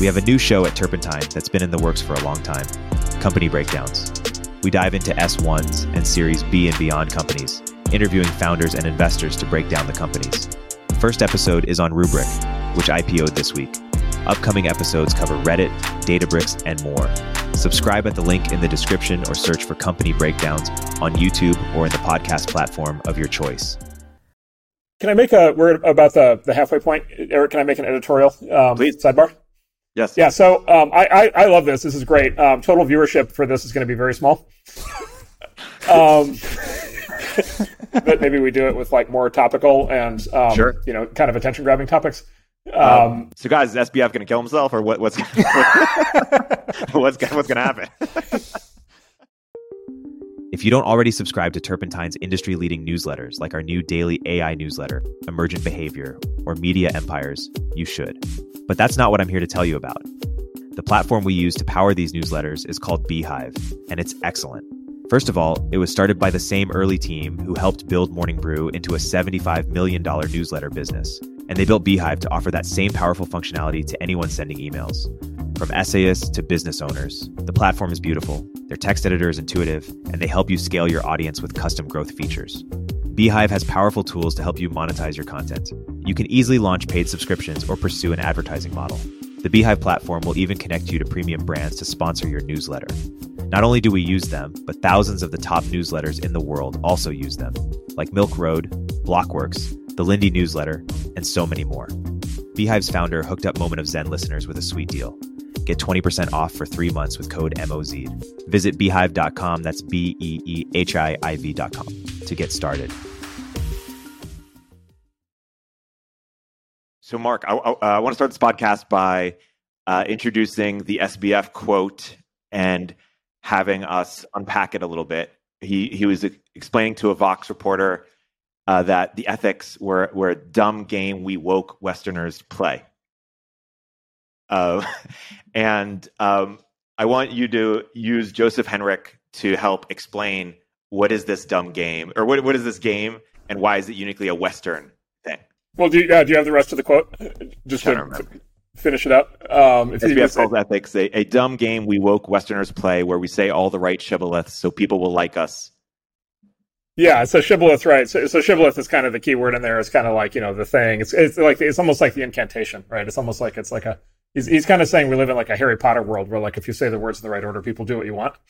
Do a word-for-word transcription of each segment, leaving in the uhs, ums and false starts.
We have a new show at Turpentine that's been in the works for a long time, Company Breakdowns. We dive into S ones and Series B and beyond companies, interviewing founders and investors to break down the companies. First episode is on Rubrik, which I P O'd this week. Upcoming episodes cover Reddit, Databricks, and more. Subscribe at the link in the description or search for Company Breakdowns on YouTube or in the podcast platform of your choice. Can I make a word about the, the halfway point? Eric, can I make an editorial um, Please. sidebar? Yes. Yeah, so um, I, I, I love this. This is great. Um, total viewership for this is going to be very small. um, but maybe we do it with like more topical and um, Sure. you know, kind of attention-grabbing topics. Um, Um, so, guys, is S B F going to kill himself, or what, what's what's what's going to happen? If you don't already subscribe to Turpentine's industry-leading newsletters, like our new daily A I newsletter, Emergent Behavior, or Media Empires, you should. But that's not what I'm here to tell you about. The platform we use to power these newsletters is called Beehive, and it's excellent. First of all, it was started by the same early team who helped build Morning Brew into a seventy-five million dollars newsletter business. And they built Beehive to offer that same powerful functionality to anyone sending emails. From essayists to business owners, the platform is beautiful, their text editor is intuitive, and they help you scale your audience with custom growth features. Beehive has powerful tools to help you monetize your content. You can easily launch paid subscriptions or pursue an advertising model. The Beehive platform will even connect you to premium brands to sponsor your newsletter. Not only do we use them, but thousands of the top newsletters in the world also use them, like Milk Road, Blockworks, the Lindy newsletter, and so many more. Beehive's founder hooked up Moment of Zen listeners with a sweet deal. Get twenty percent off for three months with code M O Z. Visit beehive dot com, that's B E E H I I V dot com, to get started. So, Mark, I, I, I want to start this podcast by uh, introducing the S B F quote and having us unpack it a little bit. He he was explaining to a Vox reporter Uh, that the ethics were, were a dumb game we woke Westerners play. Uh, and um, I want you to use Joseph Henrich to help explain what is this dumb game, or what what is this game, and why is it uniquely a Western thing? well, do you, uh, do you have the rest of the quote? Just to, to finish it up. Um, if S B F you, calls ethics a, a dumb game we woke Westerners play, where we say all the right shibboleths so people will like us. Yeah, so shibboleth, right? So, so shibboleth is kind of the key word in there. It's kind of like, you know, the thing. It's it's like it's almost like the incantation, right? It's almost like it's like a. He's he's kind of saying we live in like a Harry Potter world where like if you say the words in the right order, people do what you want.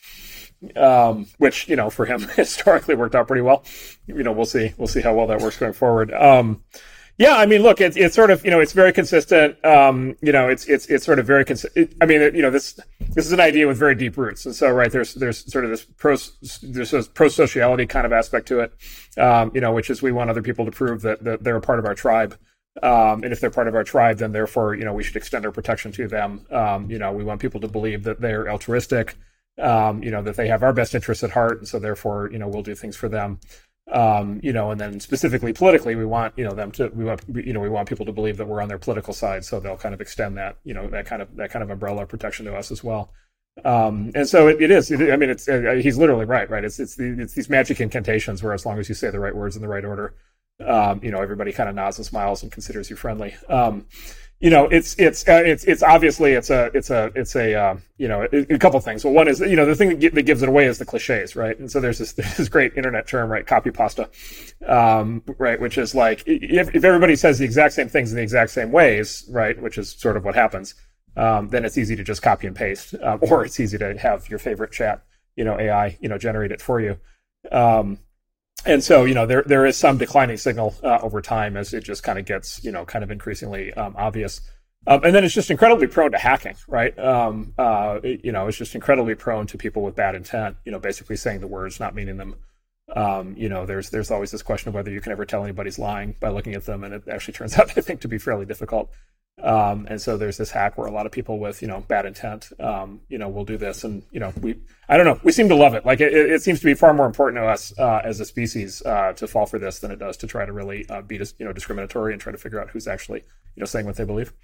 Um, which you know for him historically worked out pretty well. You know, we'll see we'll see how well that works going forward. Um, yeah, I mean, look, it's it's sort of you know it's very consistent. Um, you know, it's it's it's sort of very consistent. I mean, you know, this this is an idea with very deep roots, and so right there's there's sort of this pro there's this pro sociality kind of aspect to it. Um, you know, which is we want other people to prove that, that they're a part of our tribe. Um, and if they're part of our tribe, then therefore, you know, we should extend our protection to them. Um, you know, we want people to believe that they're altruistic, um, you know, that they have our best interests at heart. And so therefore, you know, we'll do things for them. Um, you know, and then specifically politically, we want, you know, them to, we want, you know, we want people to believe that we're on their political side. So they'll kind of extend that, you know, that kind of, that kind of umbrella protection to us as well. Um, and so it, it is, it, I mean, it's, uh, he's literally right, right? It's, it's, the, it's these magic incantations where as long as you say the right words in the right order, um, you know, everybody kind of nods and smiles and considers you friendly. Um, you know, it's, it's, uh, it's, it's obviously it's a, it's a, it's a, uh, you know, a, a couple of things. Well, one is, you know, the thing that, gi- that gives it away is the cliches, right? And so there's this, there's this great internet term, right? Copy pasta, um, right? Which is like, if, if everybody says the exact same things in the exact same ways, right? Which is sort of what happens. Um, then it's easy to just copy and paste, um, or it's easy to have your favorite chat, you know, A I, you know, generate it for you. Um, And so, you know, there there is some declining signal uh, over time as it just kind of gets, you know, kind of increasingly um, obvious. Um, and then it's just incredibly prone to hacking, right? Um, uh, it, you know, it's just incredibly prone to people with bad intent, you know, basically saying the words, not meaning them. Um, you know, there's there's always this question of whether you can ever tell anybody's lying by looking at them. And it actually turns out, I think, to be fairly difficult. Um, and so there's this hack where a lot of people with, you know, bad intent, um, you know, will do this. And, you know, we, I don't know, we seem to love it. Like it, it seems to be far more important to us, uh, as a species, uh, to fall for this than it does to try to really, uh, be, you know, discriminatory and try to figure out who's actually, you know, saying what they believe.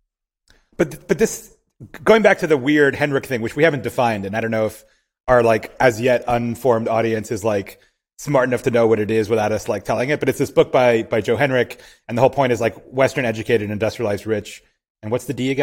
But, but this, going back to the weird Henrich thing, which we haven't defined, and I don't know if our like as yet unformed audience is like smart enough to know what it is without us like telling it, but it's this book by by Joe Henrich, and the whole point is like Western educated, industrialized, rich, and what's the D again?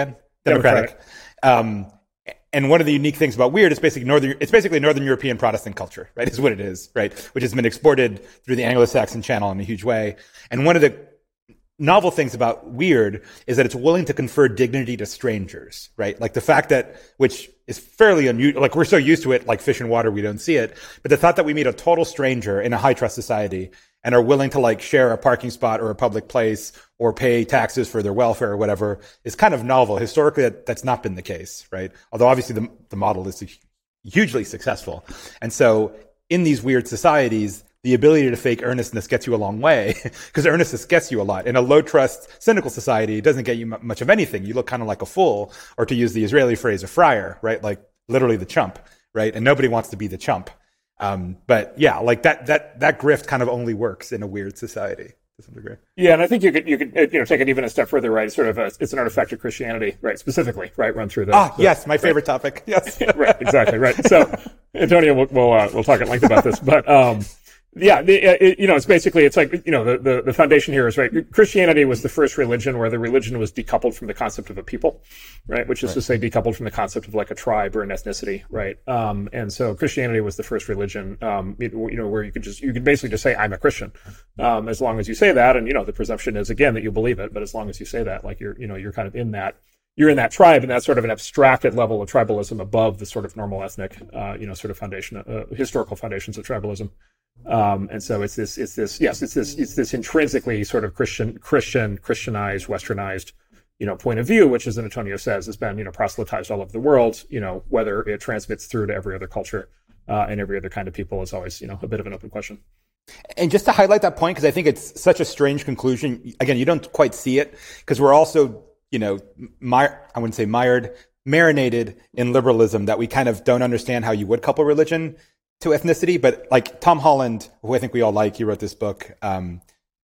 democratic. democratic. Um, and one of the unique things about weird is basically northern. It's basically Northern European Protestant culture, right? Is what it is, right? Which has been exported through the Anglo-Saxon Channel in a huge way. And one of the novel things about weird is that it's willing to confer dignity to strangers, right? Like the fact that, which is fairly unusual, like we're so used to it, like fish in water, we don't see it. But the thought that we meet a total stranger in a high trust society and are willing to like share a parking spot or a public place or pay taxes for their welfare or whatever is kind of novel. Historically, that, that's not been the case, right? Although obviously the, the model is hugely successful. And so in these weird societies, the ability to fake earnestness gets you a long way because earnestness gets you a lot. In a low trust, cynical society, it doesn't get you m- much of anything. You look kind of like a fool, or to use the Israeli phrase, a friar, right? Like literally the chump, right? And nobody wants to be the chump. Um, but yeah, like that, that, that grift kind of only works in a weird society to some degree. Yeah. And I think you could, you could, you know, take it even a step further, right? It's sort of a, it's an artifact of Christianity, right? Specifically, right? Run through the. Ah, the, yes. My favorite right. topic. Yes. Right. Exactly. Right. So Antonio, we'll, we'll, uh, we'll talk at length about this, but, um, yeah, the, it, you know, it's basically, it's like, you know, the, the, the foundation here is, right, Christianity was the first religion where the religion was decoupled from the concept of a people, right, which is right. to say decoupled from the concept of like a tribe or an ethnicity, right? Um, and so Christianity was the first religion, um, you, you know, where you could just, you could basically just say, I'm a Christian, um, as long as you say that. And, you know, the presumption is, again, that you believe it, but as long as you say that, like you're, you know, you're kind of in that, you're in that tribe, and that's sort of an abstracted level of tribalism above the sort of normal ethnic, uh, you know, sort of foundation, uh, historical foundations of tribalism. Um, and so it's this, it's this, yes, it's this, it's this intrinsically sort of Christian, Christian, Christianized, Westernized, you know, point of view, which, as Antonio says, has been, you know, proselytized all over the world. You know, whether it transmits through to every other culture uh, and every other kind of people is always, you know, a bit of an open question. And just to highlight that point, because I think it's such a strange conclusion. Again, you don't quite see it because we're also, you know, my, I wouldn't say mired, marinated in liberalism that we kind of don't understand how you would couple religion to ethnicity. But like Tom Holland, who I think we all like, he wrote this book, um,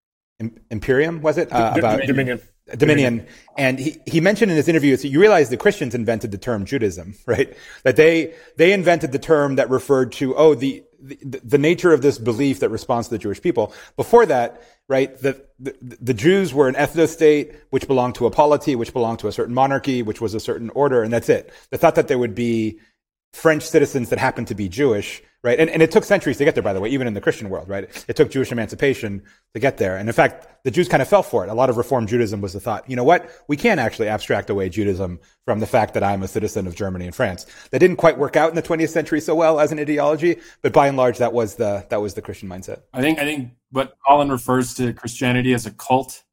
Imperium, was it? Uh, about Dominion. Dominion. Dominion. And he, he mentioned in his interview, so you realize the Christians invented the term Judaism, right? That they, they invented the term that referred to, oh, the, the, the nature of this belief that responds to the Jewish people. Before that, right, the, the, the Jews were an ethno-state, which belonged to a polity, which belonged to a certain monarchy, which was a certain order, and that's it. The thought that there would be French citizens that happened to be Jewish, right? And, and it took centuries to get there, by the way, even in the Christian world, right? It took Jewish emancipation to get there. And in fact, the Jews kind of fell for it. A lot of Reform Judaism was the thought, you know what? We can actually abstract away Judaism from the fact that I'm a citizen of Germany and France. That didn't quite work out in the twentieth century so well as an ideology, but by and large, that was the, that was the Christian mindset. I think, I think what Colin refers to Christianity as a cult,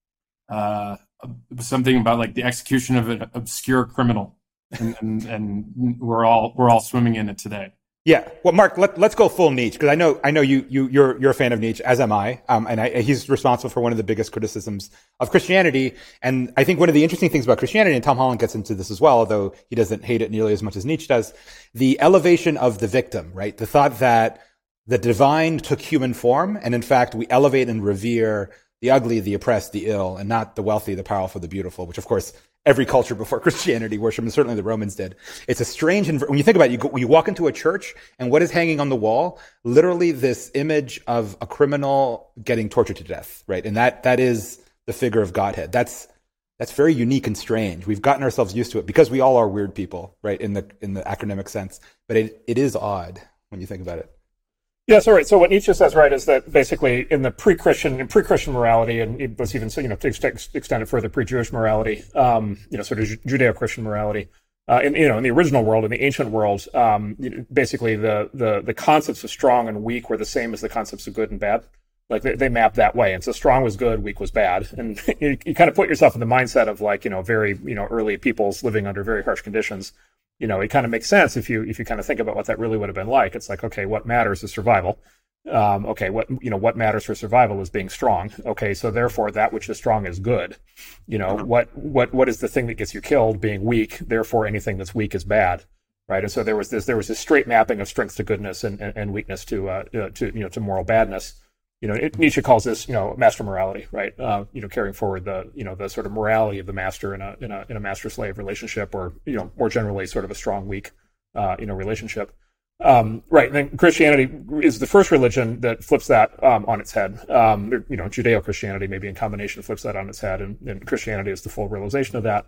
uh, something about like the execution of an obscure criminal. And, and and we're all we're all swimming in it today. Yeah. Well, Mark, let, let's go full Nietzsche because I know I know you you you're you're a fan of Nietzsche, as am I. Um, and I, he's responsible for one of the biggest criticisms of Christianity. And I think one of the interesting things about Christianity, and Tom Holland gets into this as well, although he doesn't hate it nearly as much as Nietzsche does, the elevation of the victim, right? The thought that the divine took human form, and in fact, we elevate and revere the ugly, the oppressed, the ill, and not the wealthy, the powerful, the beautiful, which of course every culture before Christianity worshiped, and certainly the Romans did. It's a strange, inv- when you think about it, you, go, you walk into a church, and what is hanging on the wall? Literally this image of a criminal getting tortured to death, right? And that that is the figure of Godhead. That's that's very unique and strange. We've gotten ourselves used to it because we all are weird people, right? In the in the academic sense, but it it is odd when you think about it. Yeah, so right. So what Nietzsche says, right, is that basically in the pre-Christian, in pre-Christian morality, and it was even, you know, to extend, extend it further, pre-Jewish morality, um, you know, sort of Judeo-Christian morality, uh, in, you know, in the original world, in the ancient world, um, you know, basically the, the, the concepts of strong and weak were the same as the concepts of good and bad. Like they, they mapped that way. And so strong was good, weak was bad. And you, you kind of put yourself in the mindset of like, you know, very, you know, early peoples living under very harsh conditions. You know, it kind of makes sense if you if you kind of think about what that really would have been like. It's like, okay, what matters is survival. Um, okay, what you know, what matters for survival is being strong. Okay, so therefore, that which is strong is good. You know, what what what is the thing that gets you killed? Being weak. Therefore, anything that's weak is bad, right? And so there was this there was this straight mapping of strength to goodness and and, and weakness to uh, to you know to moral badness. You know, it, Nietzsche calls this, you know, master morality, right? Uh, you know, carrying forward the, you know, the sort of morality of the master in a in a in a master-slave relationship, or you know, more generally, sort of a strong-weak, uh, you know, relationship. Um, right. And then Christianity is the first religion that flips that um, on its head. Um, you know, Judeo-Christianity maybe in combination flips that on its head, and, and Christianity is the full realization of that.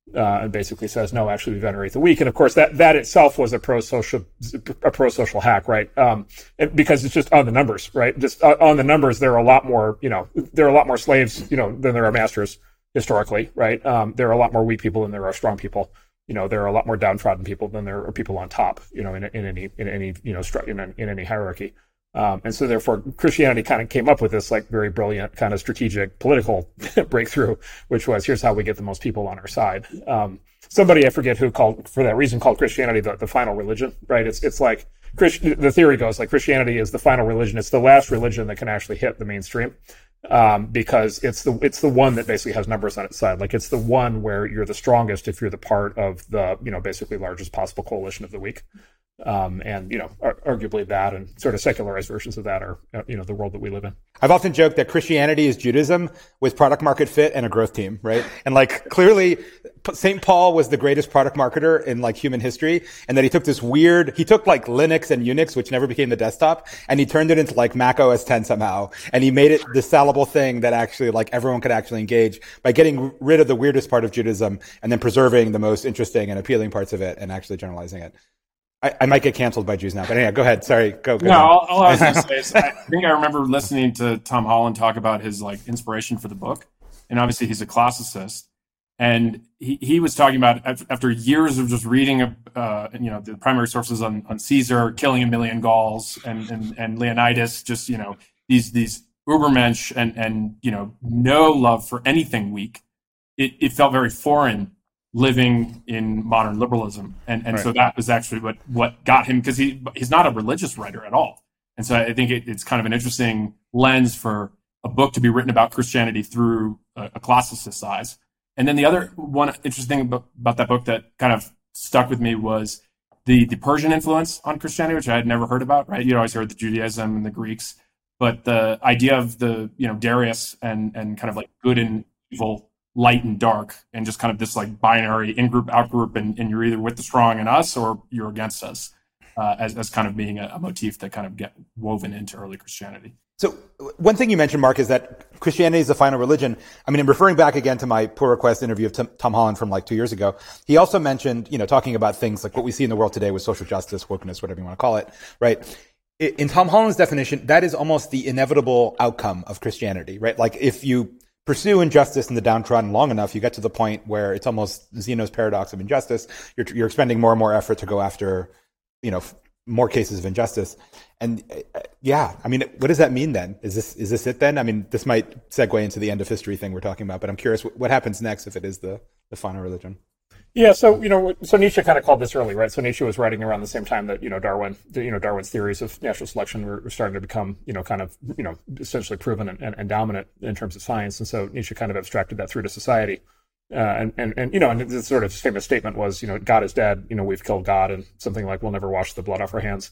uh, and basically says, no, actually we venerate the weak. And of course that, that itself was a pro-social, a pro-social hack, right? Um, because it's just on the numbers, right? Just on the numbers, there are a lot more, you know, there are a lot more slaves, you know, than there are masters historically, right? Um, there are a lot more weak people than there are strong people. You know, there are a lot more downtrodden people than there are people on top, you know, in, in any, in any, you know, in, in any hierarchy. Um, and so therefore Christianity kind of came up with this like very brilliant kind of strategic political breakthrough, which was, here's how we get the most people on our side. Um, somebody, I forget who called, for that reason, called Christianity the, the final religion, right? It's, it's like, Christ, the theory goes like Christianity is the final religion. It's the last religion that can actually hit the mainstream. Um, because it's the, it's the one that basically has numbers on its side. Like it's the one where you're the strongest if you're the part of the, you know, basically largest possible coalition of the weak. Um, and, you know, arguably that and sort of secularized versions of that are, you know, the world that we live in. I've often joked that Christianity is Judaism with product market fit and a growth team, right? And like clearly Saint Paul was the greatest product marketer in like human history. And that he took this weird, he took like Linux and Unix, which never became the desktop, and he turned it into like Mac O S ten somehow. And he made it this sellable thing that actually like everyone could actually engage by getting rid of the weirdest part of Judaism and then preserving the most interesting and appealing parts of it and actually generalizing it. I, I might get canceled by Jews now, but anyway, go ahead. Sorry, go. go no, all, all I was going to say is I think I remember listening to Tom Holland talk about his like inspiration for the book, and obviously he's a classicist, and he, he was talking about after years of just reading, uh, you know, the primary sources on, on Caesar killing a million Gauls and, and and Leonidas, just you know these these Ubermensch and and you know no love for anything weak. It it felt very foreign living in modern liberalism. And and right. So that was actually what, what got him, because he he's not a religious writer at all. And so I think it, it's kind of an interesting lens for a book to be written about Christianity through a, a classicist eyes. And then the other one interesting thing about, about that book that kind of stuck with me was the, the Persian influence on Christianity, which I had never heard about, right? You'd always heard the Judaism and the Greeks, but the idea of the, you know, Darius and, and kind of like good and evil, light and dark, and just kind of this like binary in-group, out-group, and, and you're either with the strong and us or you're against us, uh, as, as kind of being a, a motif that kind of get woven into early Christianity. So one thing you mentioned, Mark, is that Christianity is the final religion. I mean, I'm referring back again to my Pull Request interview of Tom, Tom Holland from like two years ago. He also mentioned, you know, talking about things like what we see in the world today with social justice, wokeness, whatever you want to call it, right? In Tom Holland's definition, that is almost the inevitable outcome of Christianity, right? Like if you pursue injustice in the downtrodden long enough, you get to the point where it's almost Zeno's paradox of injustice. You're, you're expending more and more effort to go after, you know, more cases of injustice. And uh, yeah, I mean, what does that mean then? Is this, is this it then? I mean, this might segue into the end of history thing we're talking about, but I'm curious what, what happens next if it is the, the final religion. Yeah, so you know, so Nietzsche kind of called this early, right? So Nietzsche was writing around the same time that you know Darwin, you know, Darwin's theories of natural selection were, were starting to become, you know, kind of, you know, essentially proven and, and, and dominant in terms of science. And so Nietzsche kind of abstracted that through to society, uh, and and and you know, and this sort of famous statement was, you know, God is dead, you know, we've killed God, and something like we'll never wash the blood off our hands.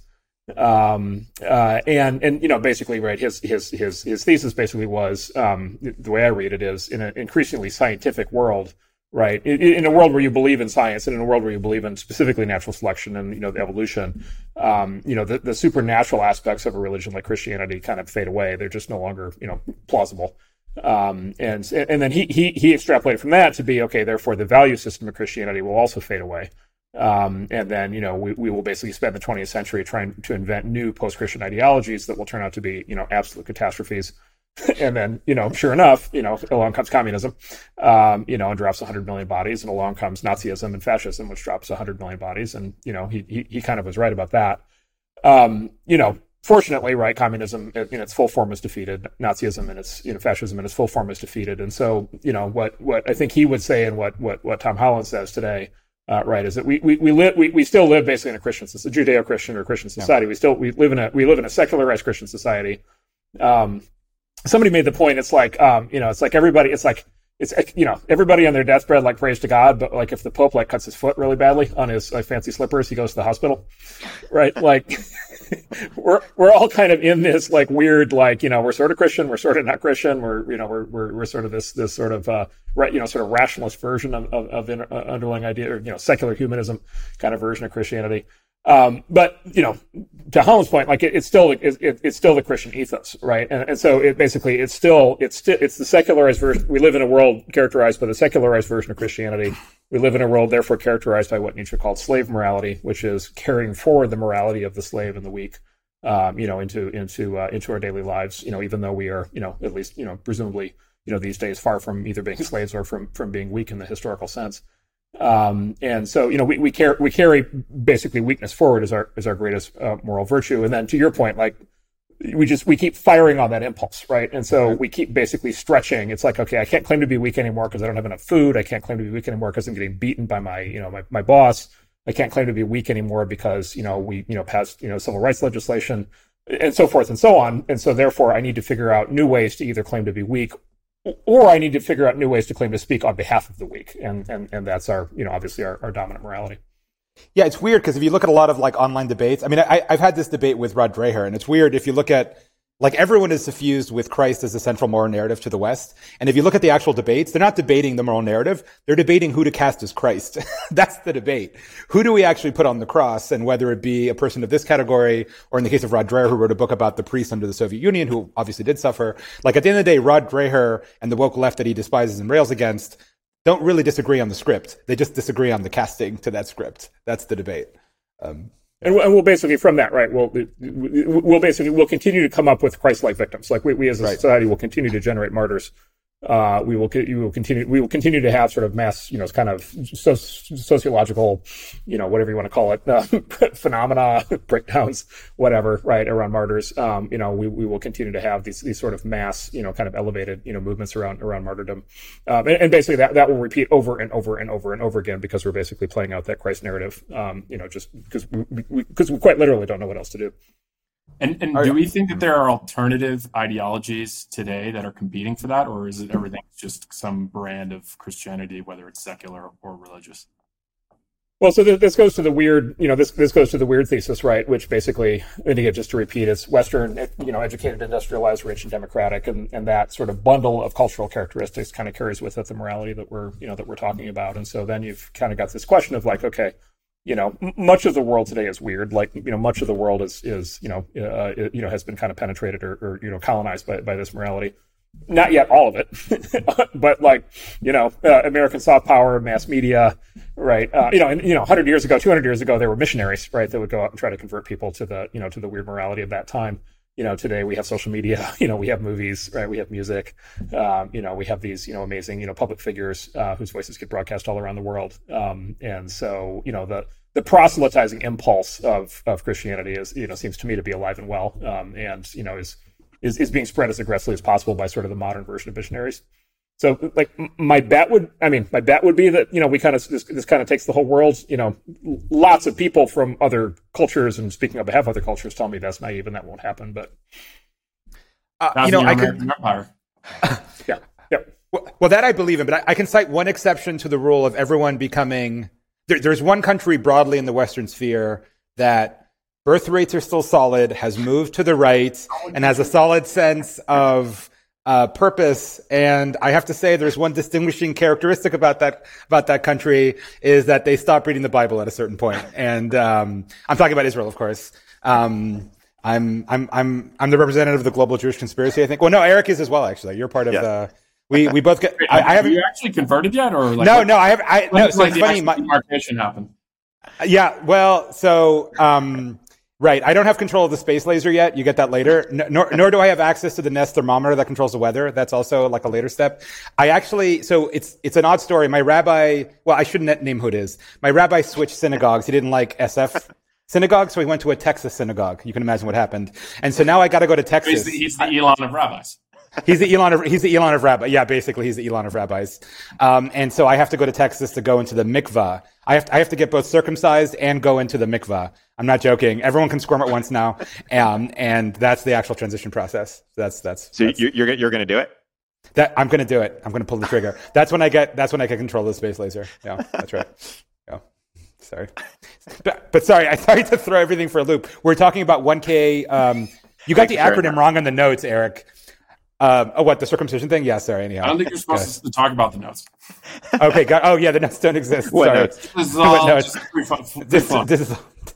Um, uh, and and you know, basically, right, his his his his thesis basically was, um, the way I read it is, in an increasingly scientific world. Right. In, in a world where you believe in science and in a world where you believe in specifically natural selection and, you know, the evolution, um, you know, the, the supernatural aspects of a religion like Christianity kind of fade away. They're just no longer, you know, plausible. Um, and, and then he, he, he extrapolated from that to be, okay, therefore the value system of Christianity will also fade away. Um, and then, you know, we, we will basically spend the twentieth century trying to invent new post-Christian ideologies that will turn out to be, you know, absolute catastrophes. And then, you know, sure enough, you know, along comes communism, um, you know, and drops one hundred million bodies, and along comes Nazism and fascism, which drops one hundred million bodies. And, you know, he, he, he kind of was right about that. Um, you know, fortunately, right, communism in its full form is defeated. Nazism and its, you know, fascism in its full form is defeated. And so, you know, what, what I think he would say and what, what, what Tom Holland says today, uh, right, is that we, we, we live, we, we still live basically in a Christian, a Judeo-Christian or Christian society. Yeah. We still, we live in a, we live in a secularized Christian society. Um, Somebody made the point. It's like, um, you know, it's like everybody. It's like it's you know everybody on their deathbed like prays to God, but like if the Pope like cuts his foot really badly on his like fancy slippers, he goes to the hospital, right? Like we're we're all kind of in this like weird like you know we're sort of Christian, we're sort of not Christian, we're you know we're we're we're sort of this this sort of uh right you know sort of rationalist version of of, of in, uh, underlying idea or you know secular humanism kind of version of Christianity. Um, but you know, to Holland's point, like it, it's still it, it, it's still the Christian ethos, right? And, and so it basically it's still it's still it's the secularized version. We live in a world characterized by the secularized version of Christianity. We live in a world therefore characterized by what Nietzsche called slave morality, which is carrying forward the morality of the slave and the weak, um, you know, into into uh, into our daily lives. You know, even though we are, you know, at least you know, presumably, you know, these days far from either being slaves or from from being weak in the historical sense. Um, and so, you know, we, we carry, we carry basically weakness forward as our, as our greatest uh, moral virtue. And then to your point, like we just, we keep firing on that impulse, right? And so we keep basically stretching. It's like, okay, I can't claim to be weak anymore because I don't have enough food. I can't claim to be weak anymore because I'm getting beaten by my, you know, my, my boss. I can't claim to be weak anymore because, you know, we, you know, passed, you know, civil rights legislation and so forth and so on. And so therefore I need to figure out new ways to either claim to be weak, or I need to figure out new ways to claim to speak on behalf of the weak. And and, and that's our, you know, obviously our, our dominant morality. Yeah, it's weird because if you look at a lot of like online debates, I mean, I, I've had this debate with Rod Dreher, and it's weird if you look at, like everyone is suffused with Christ as the central moral narrative to the West. And if you look at the actual debates, they're not debating the moral narrative. They're debating who to cast as Christ. That's the debate. Who do we actually put on the cross? And whether it be a person of this category, or in the case of Rod Dreher, who wrote a book about the priests under the Soviet Union, who obviously did suffer. Like at the end of the day, Rod Dreher and the woke left that he despises and rails against don't really disagree on the script. They just disagree on the casting to that script. That's the debate. Um, And we'll basically, from that, right, we'll, we'll basically, we'll continue to come up with Christ-like victims. Like we, we as a right. society will continue to generate martyrs. Uh, we will, we will continue, we will continue to have sort of mass, you know, kind of so, sociological, you know, whatever you want to call it, uh, phenomena, breakdowns, whatever, right, around martyrs. Um, you know, we, we will continue to have these, these sort of mass, you know, kind of elevated, you know, movements around, around martyrdom. Um, and, and basically that, that will repeat over and over and over and over again because we're basically playing out that Christ narrative, um, you know, just because we, we, because we quite literally don't know what else to do. And, and do we think that there are alternative ideologies today that are competing for that, or is it everything just some brand of Christianity, whether it's secular or religious? Well, so this goes to the weird, you know, this this goes to the weird thesis, right? Which basically, and again, just to repeat, is Western, you know, educated, industrialized, rich, and democratic, and, and that sort of bundle of cultural characteristics kind of carries with it the morality that we're, you know, that we're talking about. And so then you've kind of got this question of like, okay, you know, much of the world today is weird. Like, you know, much of the world is, is you know, uh, you know, has been kind of penetrated or, or you know, colonized by, by this morality. Not yet all of it, but like, you know, uh, American soft power, mass media, right? Uh, you know, and, you know, one hundred years ago, two hundred years ago, there were missionaries, right, that would go out and try to convert people to the, you know, to the weird morality of that time. You know, today we have social media, you know, we have movies, right? We have music, um, you know, we have these, you know, amazing, you know, public figures uh, whose voices get broadcast all around the world. Um, and so, you know, the, the proselytizing impulse of, of Christianity is, you know, seems to me to be alive and well, um, and, you know, is, is, is being spread as aggressively as possible by sort of the modern version of missionaries. So, like, my bet would, I mean, my bet would be that, you know, we kind of, this, this kind of takes the whole world, you know, lots of people from other cultures, and speaking on behalf of other cultures, tell me that's naive and that won't happen, but. Uh, you know, I could. Empire. yeah, yeah. Well, well, that I believe in, but I, I can cite one exception to the rule of everyone becoming. There, there's one country broadly in the Western sphere that birth rates are still solid, has moved to the right, and has a solid sense of Uh, purpose. And I have to say there's one distinguishing characteristic about that, about that country is that they stop reading the Bible at a certain point. And, um, I'm talking about Israel, of course. Um, I'm, I'm, I'm, I'm the representative of the global Jewish conspiracy, I think. Well, no, Eric is as well, actually. You're part of yeah. the, we, we both get, Wait, I, I haven't. Have you actually converted yet? Or like, no, no, I have, I, no, so like it's the funny. My, demarcation happened. yeah, well, so, um, right. I don't have control of the space laser yet. You get that later. No, nor, nor do I have access to the Nest thermometer that controls the weather. That's also like a later step. I actually, so it's, it's an odd story. My rabbi, well, I shouldn't name who it is. My rabbi switched synagogues. He didn't like S F synagogue, so he went to a Texas synagogue. You can imagine what happened. And so now I got to go to Texas. He's the, he's the Elon of rabbis. He's the Elon of, he's the Elon of rabbi. Yeah, basically he's the Elon of rabbis. Um, and so I have to go to Texas to go into the mikvah. I have to, I have to get both circumcised and go into the mikvah. I'm not joking. Everyone can squirm at once now. Um, and that's the actual transition process. That's, that's, so that's, you're, you're, you're going to do it? That I'm going to do it. I'm going to pull the trigger. That's when I get, that's when I get control of the space laser. Yeah, that's right. Yeah. Sorry. But, but sorry, I sorry to throw everything for a loop. We're talking about one K. Um, you got the acronym wrong on the notes, Eric. Um, oh, what, the circumcision thing? Yeah, sorry. Anyhow, I don't think you're supposed to talk about the notes. Okay. Got, oh, yeah, the notes don't exist. What sorry. notes? This is all notes? just free fun. Free This, fun. this is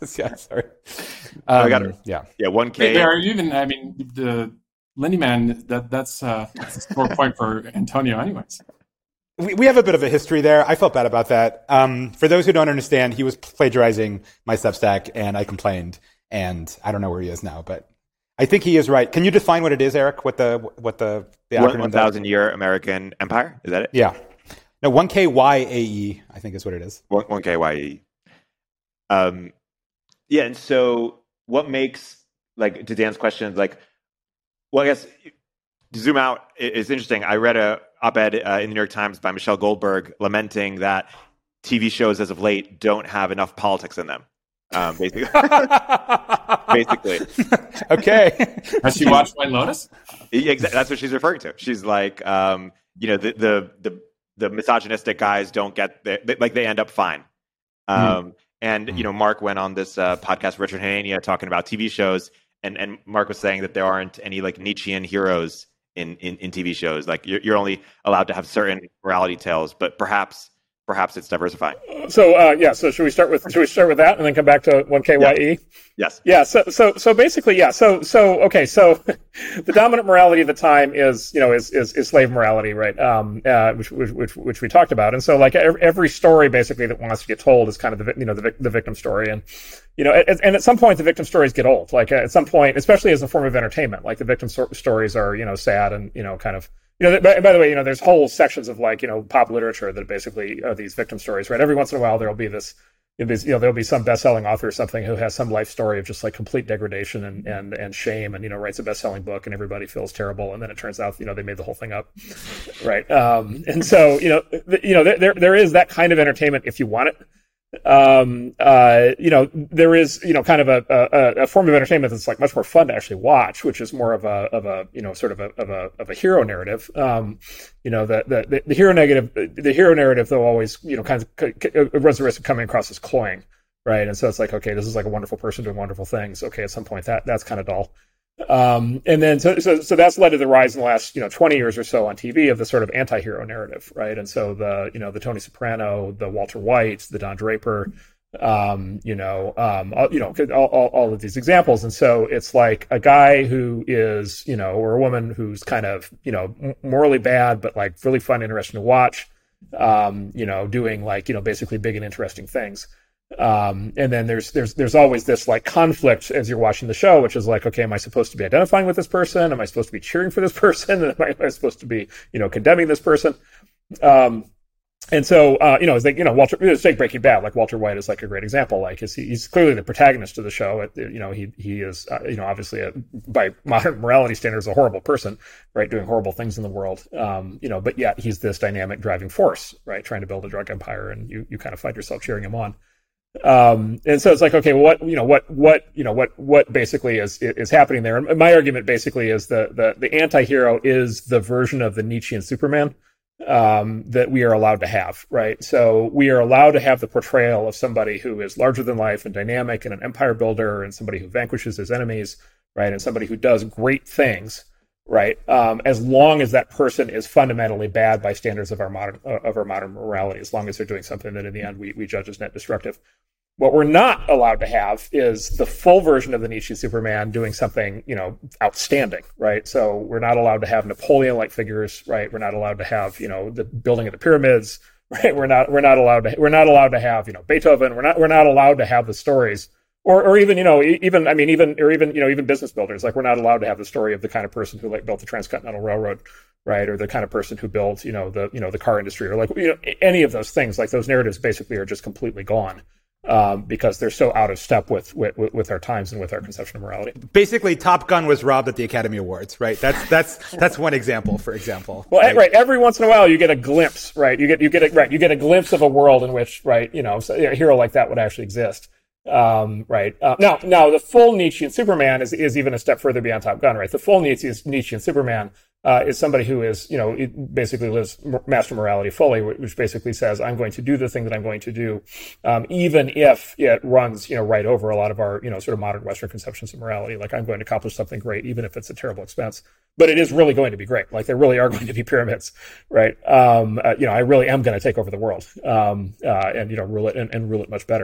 yeah, sorry. Um, um, I got it. Yeah, yeah, one K. There are even, I mean, the Lindy Man. That that's uh, that's a score point for Antonio, anyways. We we have a bit of a history there. I felt bad about that. Um, for those who don't understand, he was plagiarizing my Substack, and I complained, and I don't know where he is now, but I think he is right. Can you define what it is, Eric? What the what the the acronym? One thousand year American Empire. Is that it? Yeah. No, one K Y A E. I think is what it is. One K Y A E. Um, yeah, and so what makes, like, to Dan's question, like, well, I guess to zoom out is interesting. I read a op-ed uh, in the New York Times by Michelle Goldberg lamenting that T V shows as of late don't have enough politics in them. Um, basically, basically. Okay. Has she watched White Lotus? Yeah, exactly. That's what she's referring to. She's like, um, you know, the the the the misogynistic guys don't get the, they, like they end up fine. Um, mm. And mm. you know, Mark went on this uh, podcast, Richard Hanania, talking about T V shows, and and Mark was saying that there aren't any like Nietzschean heroes in in, in T V shows. Like you're, you're only allowed to have certain morality tales, but perhaps. Perhaps it's diversifying. So uh, yeah, so should we start with should we start with that and then come back to one K Y E? Yes. Yeah. So so so basically, yeah. So so okay. So the dominant morality of the time is you know is is, is slave morality, right? Um, uh, which, which which which we talked about, and so like every story basically that wants to get told is kind of the you know the the victim story, and you know, and at some point the victim stories get old. Like at some point, especially as a form of entertainment, like the victim stories are you know sad and you know kind of. You know, by, by the way, you know, there's whole sections of like, you know, pop literature that basically are these victim stories, right? Every once in a while, there'll be this, you know, there'll be some best-selling author or something who has some life story of just like complete degradation and, and, and shame and, you know, writes a best-selling book and everybody feels terrible. And then it turns out, you know, they made the whole thing up. Right. Um, and so, you know, th- you know, there, there is that kind of entertainment if you want it. Um, uh, you know, there is, you know, kind of a, a, a form of entertainment that's like much more fun to actually watch, which is more of a, of a, you know, sort of a, of a, of a hero narrative. Um, you know, the, the, the hero negative, the hero narrative, though, always, you know, kind of it runs the risk of coming across as cloying, right? And so it's like, okay, this is like a wonderful person doing wonderful things. Okay, at some point that, that's kind of dull. Um, and then, so, so, so that's led to the rise in the last, you know, twenty years or so on T V of the sort of anti-hero narrative, right? And so the, you know, the Tony Soprano, the Walter White, the Don Draper, um, you know, um, all, you know, all, all, all of these examples. And so it's like a guy who is, you know, or a woman who's kind of, you know, morally bad, but like really fun, interesting to watch, um, you know, doing like, you know, basically big and interesting things. Um, and then there's, there's, there's always this like conflict as you're watching the show, which is like, okay, am I supposed to be identifying with this person? Am I supposed to be cheering for this person? Am I, am I supposed to be, you know, condemning this person? Um, and so, uh, you know, it's like, you know, Walter, it's like Breaking Bad, like Walter White is like a great example. Like he's, he's clearly the protagonist of the show. It, you know, he, he is, uh, you know, obviously a, by modern morality standards, a horrible person, right? Doing horrible things in the world. Um, you know, but yet he's this dynamic driving force, right? Trying to build a drug empire, and you, you kind of find yourself cheering him on. Um, and so it's like, okay, well, what, you know, what, what, you know, what, what basically is, is happening there. And my argument basically is the, the, the anti-hero is the version of the Nietzschean Superman, um, that we are allowed to have, right? So we are allowed to have the portrayal of somebody who is larger than life and dynamic and an empire builder and somebody who vanquishes his enemies, right? And somebody who does great things, right? Um, as long as that person is fundamentally bad by standards of our modern, uh, of our modern morality, as long as they're doing something that in the end we, we judge as net destructive. What we're not allowed to have is the full version of the Nietzsche Superman doing something, you know, outstanding, right? So we're not allowed to have Napoleon-like figures, right? We're not allowed to have, you know, the building of the pyramids, right? We're not, we're not allowed to, we're not allowed to have, you know, Beethoven. We're not, we're not allowed to have the stories, or, or even, you know, even, I mean, even, or even, you know, even business builders. Like we're not allowed to have the story of the kind of person who like built the Transcontinental Railroad, right? Or the kind of person who built, you know, the, you know, the car industry, or like, you know, any of those things. Like those narratives basically are just completely gone. Um, because they're so out of step with, with with our times and with our conception of morality. Basically, Top Gun was robbed at the Academy Awards, right? That's that's that's one example, for example. Well, right? right. Every once in a while, you get a glimpse, right? You get you get a, right. You get a glimpse of a world in which, right, you know, a hero like that would actually exist. Um, right. Uh, now, now the full Nietzschean Superman is is even a step further beyond Top Gun, right? The full Nietzschean Nietzschean Superman uh, is somebody who is, you know, it basically lives master morality fully, which basically says, I'm going to do the thing that I'm going to do, um, even if it runs, you know, right over a lot of our, you know, sort of modern Western conceptions of morality. Like I'm going to accomplish something great, even if it's a terrible expense, but it is really going to be great. Like there really are going to be pyramids, right? Um, uh, you know, I really am going to take over the world, um, uh, and, you know, rule it and, and rule it much better.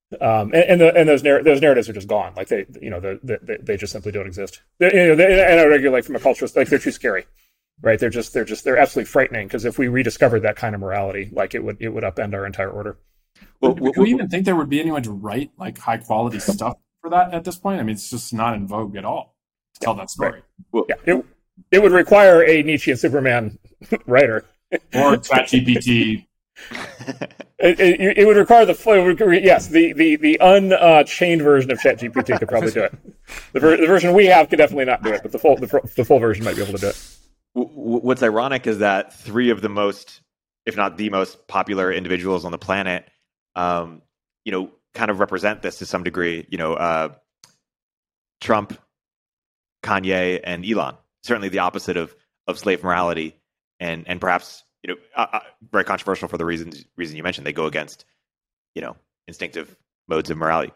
Um, and and, the, and those narr- those narratives are just gone. Like they, you know, the, the, they just simply don't exist. They, you know, they, and I argue, like from a cultural, like they're too scary, right? They're just they're just they're absolutely frightening. Because if we rediscovered that kind of morality, like it would it would upend our entire order. Well, do we even think there would be anyone to write like high quality stuff for that at this point? I mean, it's just not in vogue at all to tell that story. Right. Well, yeah, it it would require a Nietzschean Superman writer or ChatGPT. It, it, it would require the it would, yes the the the unchained uh, version of ChatGPT could probably do it. The, ver- the version we have could definitely not do it, but the full the, the full version might be able to do it. What's ironic is that three of the most, if not the most popular individuals on the planet, um, you know, kind of represent this to some degree. You know, uh, Trump, Kanye, and Elon. Certainly the opposite of of slave morality, and and perhaps. You know, uh, uh, very controversial for the reasons reason you mentioned. They go against, you know, instinctive modes of morality.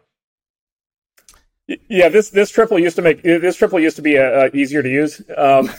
Yeah, this this triple used to make this triple used to be uh, uh, easier to use. Um,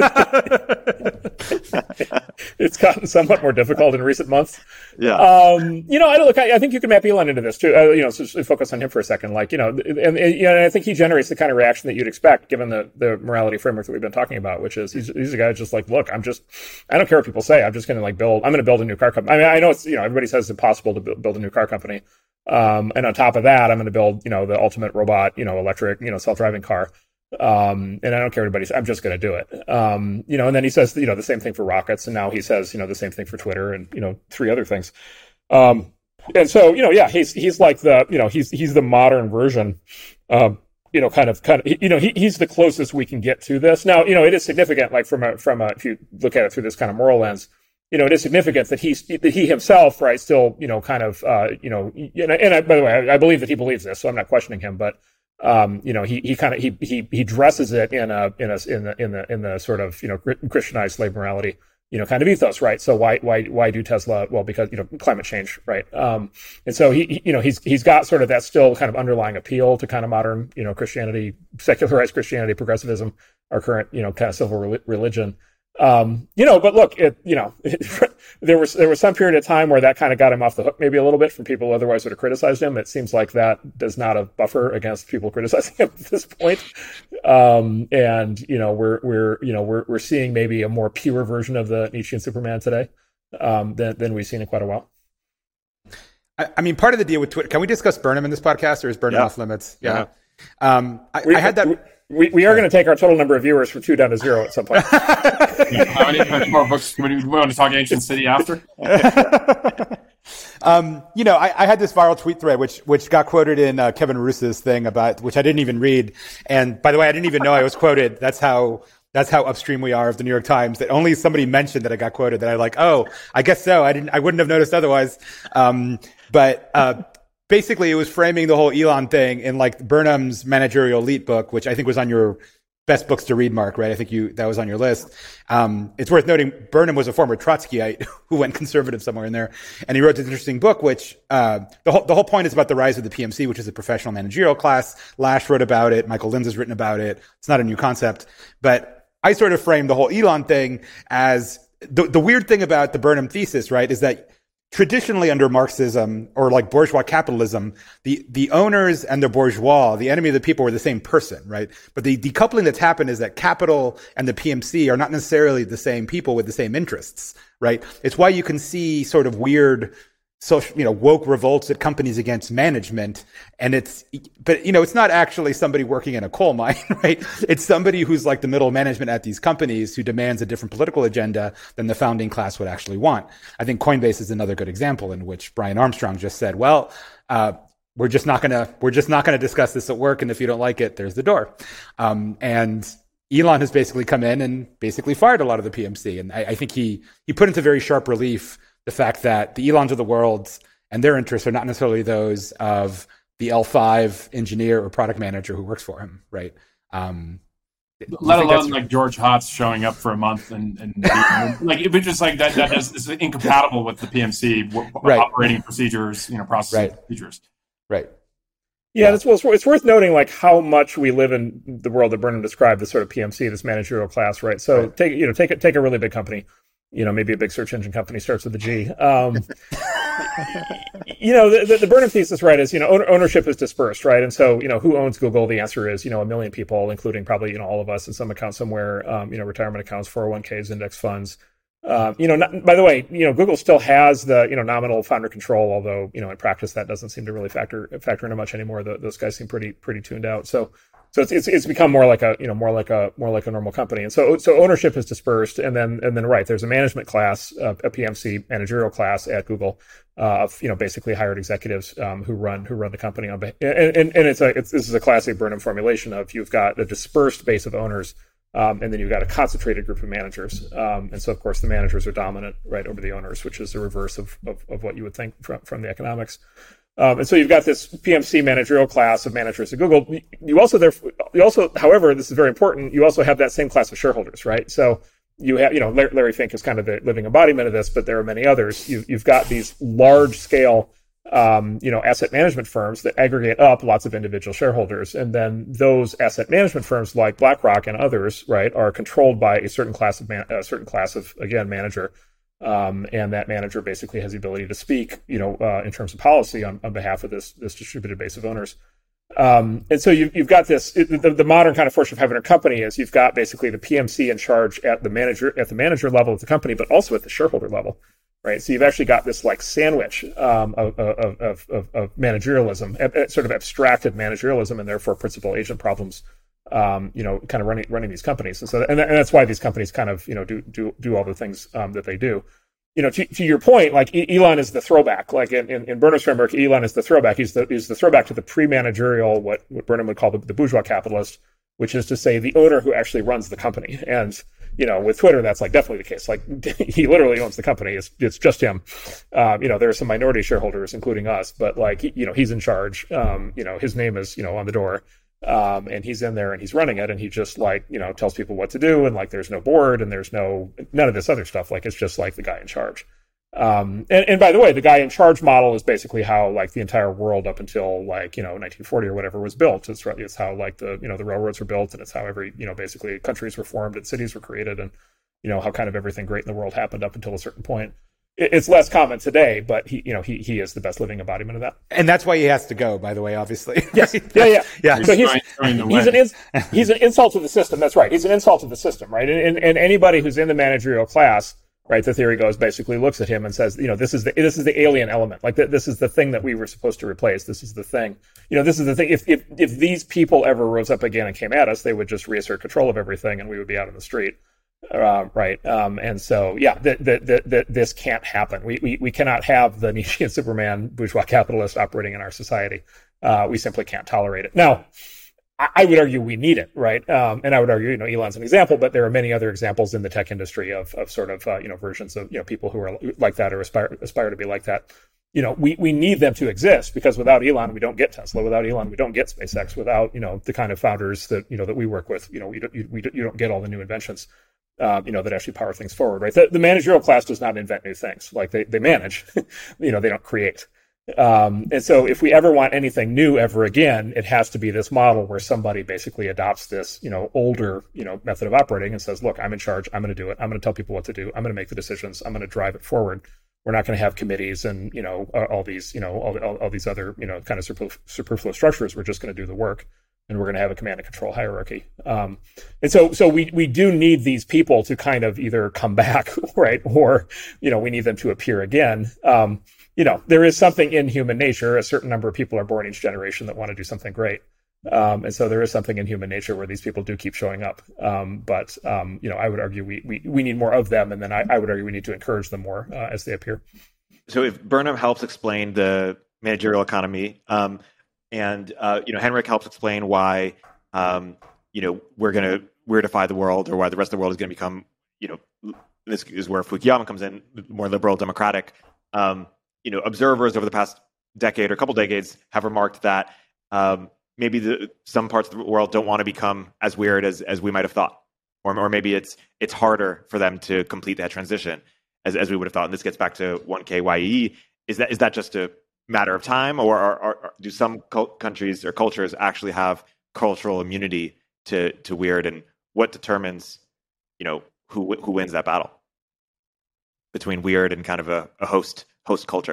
it's gotten somewhat more difficult in recent months. Yeah. Um, you know, I look. I, I think you can map Elon into this too. Uh, you know, so just focus on him for a second. Like, you know, and, and, and you know, I think he generates the kind of reaction that you'd expect given the the morality framework that we've been talking about, which is he's, he's a guy who's just like, look, I'm just, I don't care what people say. I'm just going to like build. I'm going to build a new car company. I mean, I know it's you know everybody says it's impossible to build, build a new car company. Um, and on top of that, I'm going to build, you know, the ultimate robot, you know, electric, you know, self-driving car. Um, and I don't care what anybody says. I'm just going to do it. Um, you know, and then he says, you know, the same thing for rockets. And now he says, you know, the same thing for Twitter and, you know, three other things. Um, and so, you know, yeah, he's, he's like the, you know, he's, he's the modern version, um, you know, kind of, kind of, you know, he, he's the closest we can get to this. Now, you know, it is significant, like from a, from a, if you look at it through this kind of moral lens, you know, it is significant that he's that he himself, right, still, you know, kind of, uh, you know, and, I, and I, by the way, I, I believe that he believes this, so I'm not questioning him, but, um, you know, he he kind of he he he dresses it in a in a in the in the in the sort of you know Christianized slave morality, you know, kind of ethos, right? So why why why do Tesla? Well, because you know climate change, right? Um, and so he, he you know he's he's got sort of that still kind of underlying appeal to kind of modern you know Christianity, secularized Christianity, progressivism, our current you know kind of civil re- religion. Um, you know, but look, it, you know, it, there was, there was some period of time where that kind of got him off the hook maybe a little bit from people who otherwise would have criticized him. It seems like that does not a buffer against people criticizing him at this point. Um, and, you know, we're, we're, you know, we're, we're seeing maybe a more pure version of the Nietzschean Superman today, um, than, than we've seen in quite a while. I, I mean, part of the deal with Twitter, can we discuss Burnham in this podcast or is Burnham yeah. off limits? Yeah. yeah. Um, I, we, I had that. We, We we are going to take our total number of viewers from two down to zero at some point. How many, how many more books? Do we want to talk Ancient City after? um, you know, I, I had this viral tweet thread which which got quoted in uh, Kevin Roos's thing about which I didn't even read. And by the way, I didn't even know I was quoted. That's how that's how upstream we are of the New York Times. That only somebody mentioned that I got quoted. That I like. Oh, I guess so. I didn't. I wouldn't have noticed otherwise. Um, but. Uh, Basically, it was framing the whole Elon thing in like Burnham's Managerial Elite book, which I think was on your best books to read, Mark, right? I think you that was on your list. Um, it's worth noting Burnham was a former Trotskyite who went conservative somewhere in there, and he wrote this interesting book, which uh, the whole the whole point is about the rise of the P M C, which is a professional managerial class. Lash wrote about it. Michael Linz has written about it. It's not a new concept, but I sort of framed the whole Elon thing as the the weird thing about the Burnham thesis, right, is that. Traditionally under Marxism or like bourgeois capitalism, the, the owners and the bourgeois, the enemy of the people were the same person, right? But the decoupling that's happened is that capital and the P M C are not necessarily the same people with the same interests, right? It's why you can see sort of weird social, you know, woke revolts at companies against management. And it's, but you know, it's not actually somebody working in a coal mine, right? It's somebody who's like the middle management at these companies who demands a different political agenda than the founding class would actually want. I think Coinbase is another good example in which Brian Armstrong just said, well, uh, we're just not gonna, we're just not gonna discuss this at work. And if you don't like it, there's the door. Um, and Elon has basically come in and basically fired a lot of the P M C. And I, I think he, he put into very sharp relief the fact that the Elons of the world and their interests are not necessarily those of the L five engineer or product manager who works for him, right? Um, Let alone like George Hotz showing up for a month and, and like it was just like that. That is, is incompatible with the P M C w- right. operating procedures, you know, process right. procedures. Right. Yeah, that's, well, it's, it's worth noting like how much we live in the world that Burnham described, this sort of P M C, this managerial class, right? So right. take you know take a, take a really big company. You know, maybe a big search engine company starts with a G. Um, you know, the, the, the Burnham thesis, right, is, you know, ownership is dispersed, right? And so, you know, who owns Google? The answer is, you know, a million people, including probably, you know, all of us in some account somewhere, um, you know, retirement accounts, four oh one k's, index funds. Um, you know, not, by the way, you know, Google still has the, you know, nominal founder control, although, you know, in practice, that doesn't seem to really factor factor into much anymore. The, those guys seem pretty pretty tuned out. So, so it's, it's it's become more like a, you know, more like a more like a normal company. And so so ownership is dispersed, and then and then right, there's a management class, uh, a P M C managerial class at Google uh, of, you know, basically hired executives um, who run who run the company on, and and, and it's a it's, this is a classic Burnham formulation of you've got a dispersed base of owners. Um, and then you've got a concentrated group of managers. Um, and so, of course, the managers are dominant right over the owners, which is the reverse of, of, of what you would think from, from the economics. Um, and so you've got this P M C managerial class of managers at Google. You also, therefore, you also, however, this is very important, you also have that same class of shareholders, right? So you have, you know, Larry Fink is kind of the living embodiment of this, but there are many others. You, you've got these large scale Um, you know, asset management firms that aggregate up lots of individual shareholders. And then those asset management firms like BlackRock and others, right, are controlled by a certain class of, man- a certain class of, again, manager. Um, and that manager basically has the ability to speak, you know, uh, in terms of policy on, on behalf of this, this distributed base of owners. Um, and so you've, you've got this, it, the, the modern kind of Fortune five hundred company is you've got basically the P M C in charge at the manager, at the manager level of the company, but also at the shareholder level. Right, so you've actually got this like sandwich um, of, of, of, of, of managerialism, sort of abstracted managerialism, and therefore principal agent problems. Um, you know, kind of running running these companies, and so and, and that's why these companies kind of you know do do do all the things um, that they do. You know, to, to your point, like Elon is the throwback. Like in, in, in Burnham's framework, Elon is the throwback. He's the he's the throwback to the pre-managerial, what what Burnham would call the, the bourgeois capitalist, which is to say the owner who actually runs the company. And you know, with Twitter, that's like definitely the case. Like he literally owns the company. It's it's just him. Um, you know, there are some minority shareholders, including us, but like he, you know, he's in charge. Um, you know, his name is you know on the door, um, and he's in there and he's running it, and he just like you know tells people what to do, and like there's no board and there's no none of this other stuff. Like it's just like the guy in charge. Um, and, and by the way, the guy in charge model is basically how like the entire world up until like, you know, nineteen forty or whatever was built. It's, it's how like the, you know, the railroads were built, and it's how every, you know, basically countries were formed and cities were created, and, you know, how kind of everything great in the world happened up until a certain point. It, it's less common today, but he, you know, he, he is the best living embodiment of that. And that's why he has to go, by the way, obviously. Yes. Yeah. Yeah. yeah. So he's, he's an, ins, he's an insult to the system. That's right. He's an insult to the system, right? And, and, and anybody who's in the managerial class, right, the theory goes, basically looks at him and says, you know, this is the this is the alien element. Like th- this is the thing that we were supposed to replace. This is the thing. You know, this is the thing. If if if these people ever rose up again and came at us, they would just reassert control of everything, and we would be out on the street, uh, right? Um, and so, yeah, the, the, the, the, this can't happen. We we we cannot have the Nietzschean Superman bourgeois capitalist operating in our society. Uh, we simply can't tolerate it. Now, I would argue we need it, right? Um, and I would argue, you know, Elon's an example, but there are many other examples in the tech industry of, of sort of, uh, you know, versions of, you know, people who are like that or aspire, aspire to be like that. You know, we, we need them to exist, because without Elon, we don't get Tesla. Without Elon, we don't get SpaceX. Without, you know, the kind of founders that, you know, that we work with, you know, we don't, you, we, you don't get all the new inventions, uh, you know, that actually power things forward, right? The, the managerial class does not invent new things. Like they, they manage, you know, they don't create. Um, and so if we ever want anything new ever again, it has to be this model where somebody basically adopts this, you know, older, you know, method of operating and says, look, I'm in charge. I'm going to do it. I'm going to tell people what to do. I'm going to make the decisions. I'm going to drive it forward. We're not going to have committees and, you know, all these, you know, all, all, all these other, you know, kind of superfluous structures. We're just going to do the work, and we're going to have a command and control hierarchy. Um, and so, so we, we do need these people to kind of either come back, right? Or, you know, we need them to appear again. Um, You know, there is something in human nature. A certain number of people are born each generation that want to do something great. Um, and so there is something in human nature where these people do keep showing up. Um, but, um, you know, I would argue we, we, we need more of them. And then I, I would argue we need to encourage them more uh, as they appear. So if Burnham helps explain the managerial economy, um, and, uh, you know, Henrik helps explain why, um, you know, we're going to weirdify the world, or why the rest of the world is going to become, you know, this is where Fukuyama comes in, more liberal, democratic. Um, You know, observers over the past decade or a couple decades have remarked that um, maybe the, some parts of the world don't want to become as weird as, as we might have thought, or or maybe it's it's harder for them to complete that transition as as we would have thought. And this gets back to one K Y E E. Is that is that just a matter of time, or are, are, do some countries or cultures actually have cultural immunity to to weird? And what determines, you know, who who wins that battle between weird and kind of a, a host host culture?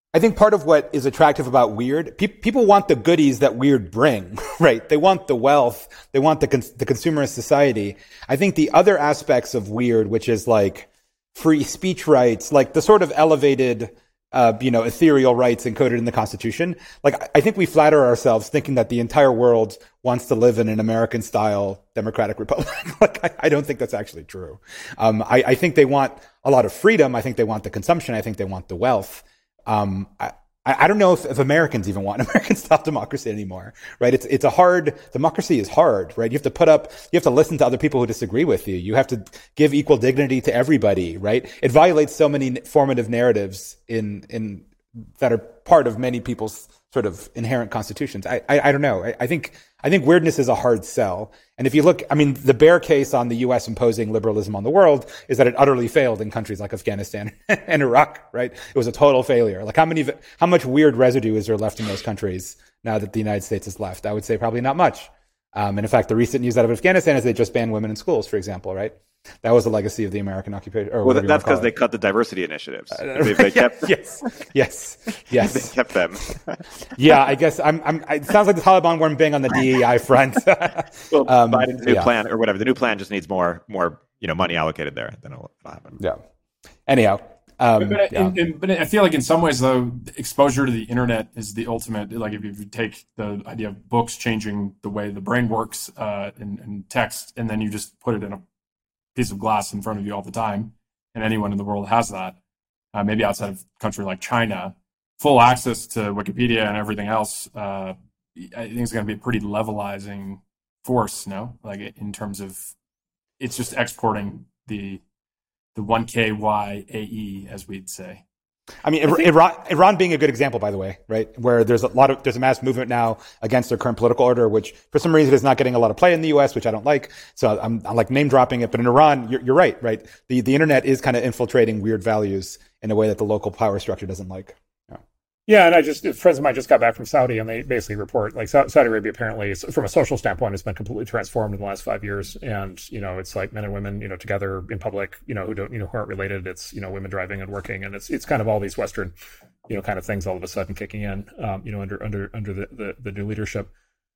I think part of what is attractive about Weird, pe- people want the goodies that Weird bring, right? They want the wealth. They want the cons- the consumerist society. I think the other aspects of Weird, which is like free speech rights, like the sort of elevated, uh, you know, ethereal rights encoded in the Constitution. Like, I think we flatter ourselves thinking that the entire world wants to live in an American-style democratic republic. Like, I, I don't think that's actually true. Um, I, I think they want a lot of freedom. I think they want the consumption. I think they want the wealth. Um, I, I don't know if, if Americans even want American-style democracy anymore, right? It's it's a hard democracy is hard, right? You have to put up, you have to listen to other people who disagree with you. You have to give equal dignity to everybody, right? It violates so many formative narratives in in that are part of many people's sort of inherent constitutions. I I, I don't know. I, I think I think weirdness is a hard sell. And if you look, I mean, the bear case on the U S imposing liberalism on the world is that it utterly failed in countries like Afghanistan and Iraq, right? It was a total failure. Like how many, how much weird residue is there left in those countries now that the United States has left? I would say probably not much. Um, and in fact, the recent news out of Afghanistan is they just banned women in schools, for example, right? That was a legacy of the American occupation. Or well, that's because they cut the diversity initiatives. Uh, they, they kept, yes, yes, yes. They kept them. Yeah, I guess I'm. I'm. It sounds like the Taliban weren't big on the D E I front. Well, um, Biden's new yeah. plan or whatever. The new plan just needs more, more, you know, money allocated there. Then it'll happen. Yeah. Anyhow. Um, but, yeah. in, in, but I feel like in some ways, though, exposure to the internet is the ultimate. Like if you take the idea of books changing the way the brain works uh, in, in text, and then you just put it in a piece of glass in front of you all the time, and anyone in the world has that, uh, maybe outside of a country like China, full access to Wikipedia and everything else, uh, I think it's going to be a pretty levelizing force, no? Like in terms of, it's just exporting the the one K Y A E, as we'd say. I mean, I think, Iran, Iran being a good example, by the way, right? Where there's a lot of, there's a mass movement now against their current political order, which for some reason is not getting a lot of play in the U S, which I don't like. So I'm, I'm like name dropping it. But in Iran, you're, you're right, right? The, the internet is kind of infiltrating weird values in a way that the local power structure doesn't like. Yeah. Yeah, and I just, friends of mine just got back from Saudi, and they basically report, like, Saudi Arabia apparently, from a social standpoint, has been completely transformed in the last five years. And, you know, it's like men and women, you know, together in public, you know, who don't, you know, who aren't related. It's, you know, women driving and working. And it's, it's kind of all these Western, you know, kind of things all of a sudden kicking in, um, you know, under, under, under the, the, the new leadership.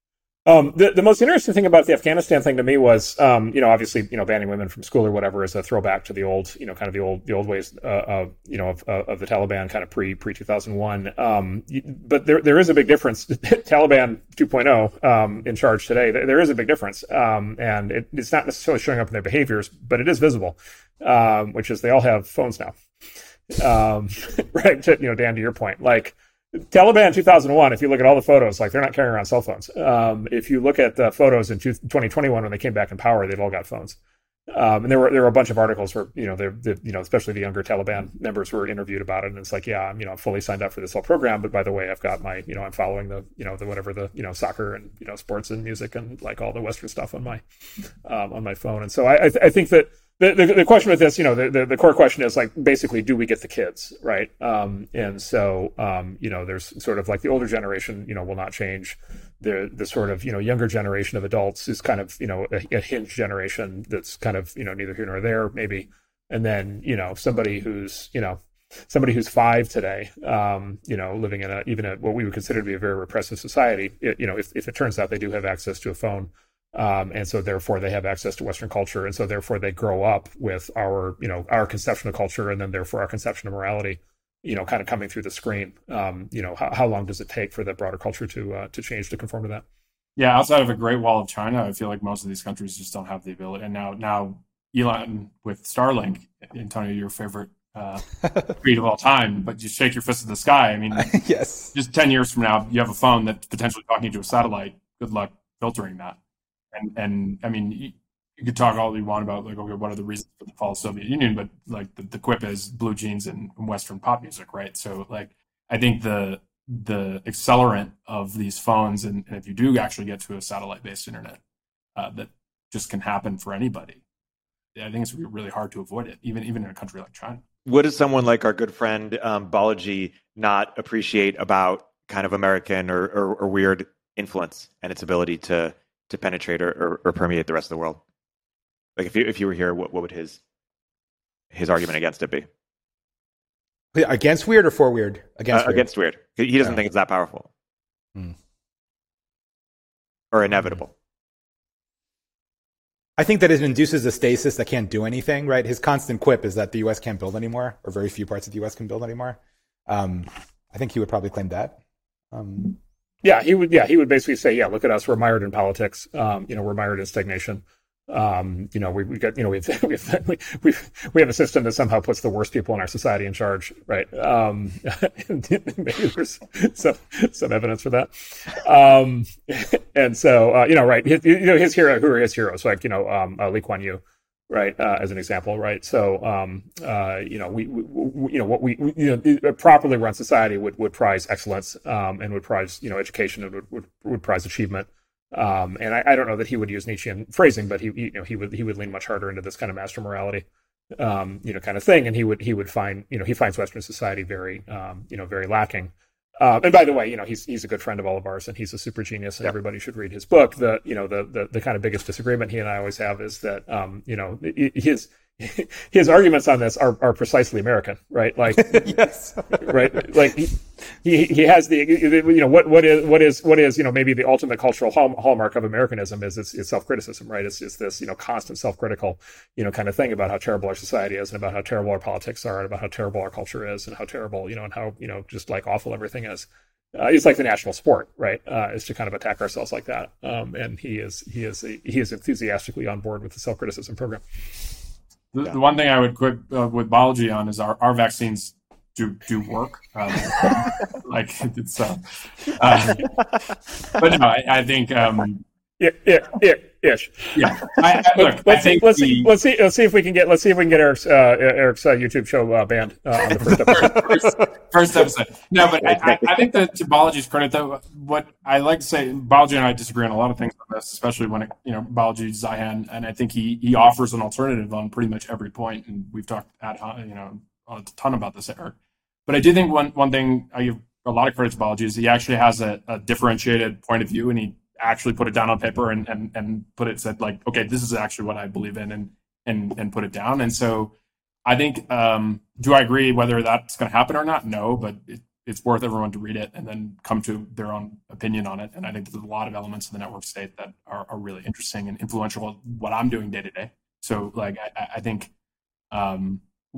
Um, the, the most interesting thing about the Afghanistan thing to me was, um, you know, obviously, you know, banning women from school or whatever is a throwback to the old, you know, kind of the old, the old ways, uh, of, you know, of, of the Taliban kind of pre, pre two thousand one. Um, but there, there is a big difference. Taliban two point oh, um, in charge today, there, there is a big difference. Um, and it, it's not necessarily showing up in their behaviors, but it is visible, um, which is they all have phones now. Um, right. To, you know, Dan, to your point, like, Taliban two thousand one, if you look at all the photos, like they're not carrying around cell phones. Um, if you look at the photos in twenty twenty-one when they came back in power, they've all got phones. Um, and there were there were a bunch of articles where, you know, they're, they're you know, especially the younger Taliban members were interviewed about it, and it's like, yeah, I'm, you know, I'm fully signed up for this whole program, but by the way, I've got my, you know, I'm following the, you know, the whatever the, you know, soccer and, you know, sports and music and like all the Western stuff on my um, on my phone. And so I I, th- I think that. The, the the question with this, you know, the, the, the core question is like, basically, do we get the kids, right? Um, and so, um, you know, there's sort of like the older generation, you know, will not change. The the sort of, you know, younger generation of adults is kind of, you know, a, a hinge generation that's kind of, you know, neither here nor there, maybe. And then, you know, somebody who's, you know, somebody who's five today, um, you know, living in a, even a, what we would consider to be a very repressive society, it, you know, if, if it turns out they do have access to a phone, Um, and so therefore they have access to Western culture. And so therefore they grow up with our, you know, our conception of culture, and then therefore our conception of morality, you know, kind of coming through the screen. Um, you know, how, how long does it take for the broader culture to, uh, to change to conform to that? Yeah. Outside of a Great Wall of China, I feel like most of these countries just don't have the ability. And now, now Elon with Starlink, Antonio, your favorite, uh, tweet of all time, but you shake your fist at the sky. I mean, yes, just ten years from now, you have a phone that's potentially talking to a satellite. Good luck filtering that. And, and I mean, you, you could talk all you want about, like, okay, what are the reasons for the fall of the Soviet Union? But, like, the, the quip is blue jeans and Western pop music, right? So, like, I think the the accelerant of these phones, and, and if you do actually get to a satellite-based internet, uh, that just can happen for anybody. I think it's really hard to avoid it, even, even in a country like China. What does someone like our good friend um, Balaji not appreciate about kind of American or, or, or weird influence and its ability to to penetrate or, or, or permeate the rest of the world? Like if you if you were here, what, what would his his argument against it be? Against weird or for weird? Against uh, weird. Against weird. He doesn't Oh. think it's that powerful Hmm. or inevitable. I think that it induces a stasis that can't do anything, right? His constant quip is that the U S can't build anymore, or very few parts of the U S can build anymore. Um, I think he would probably claim that. Um, Yeah, he would. Yeah, he would basically say, "Yeah, look at us. We're mired in politics. Um, you know, we're mired in stagnation. Um, you know, we we got. You know, we've we've we we have a system that somehow puts the worst people in our society in charge, right? Um, maybe there's some some evidence for that. Um, and so, uh, you know, right? His, you know, his hero. Who are his heroes? Like, you know, um, uh, Lee Kuan Yew. Right, uh, as an example, right? So, um, uh, you know, we, we, we, you know, what we, we, you know, a properly run society would, would prize excellence, um, and would prize, you know, education, and would, would, would prize achievement. Um, and I, I don't know that he would use Nietzschean phrasing, but he, you know, he would, he would lean much harder into this kind of master morality, um, you know, kind of thing. And he would, he would find, you know, he finds Western society very, um, you know, very lacking. Uh, and by the way, you know, he's he's a good friend of all of ours, and he's a super genius, and yep. everybody should read his book. The you know the, the the kind of biggest disagreement he and I always have is that um, you know his his arguments on this are, are precisely American, right? Like yes, right, like he, he he has the you know what what is what is what is you know maybe the ultimate cultural hall, hallmark of Americanism is it's, it's self-criticism, right? It's it's this you know constant self-critical you know kind of thing about how terrible our society is, and about how terrible our politics are, and about how terrible our culture is, and how terrible you know and how you know just like awful everything is. Uh, it's like the national sport, right? Uh, is to kind of attack ourselves like that. Um, and he is he is he is enthusiastically on board with the self-criticism program. The, yeah. the one thing I would quit uh, with biology on is our, our vaccines do do work. Um, like it's, uh, uh, but no, I, I think um, yeah, yeah, yeah, ish. Yeah. I, I, look, let's I think see, let's the, see, let's see, let's see if we can get let's see if we can get Eric's uh, Eric's uh, YouTube show uh, banned uh, on the first episode. first, first episode. No, but I, I, I think that to biology's credit, though, what I like to say, biology and I disagree on a lot of things on this, especially when it, you know, biology Zihan, and I think he he offers an alternative on pretty much every point, and we've talked at you know a ton about this, Eric. But I do think one one thing I give a lot of credit to biology is he actually has a, a differentiated point of view, and he actually put it down on paper and, and, and put it said like, okay, this is actually what I believe in, and, and, and put it down. And so I think, um, do I agree whether that's going to happen or not? No, but it, it's worth everyone to read it and then come to their own opinion on it. And I think there's a lot of elements of the network state that are, are really interesting and influential in what I'm doing day to day. So like, I, I think, um,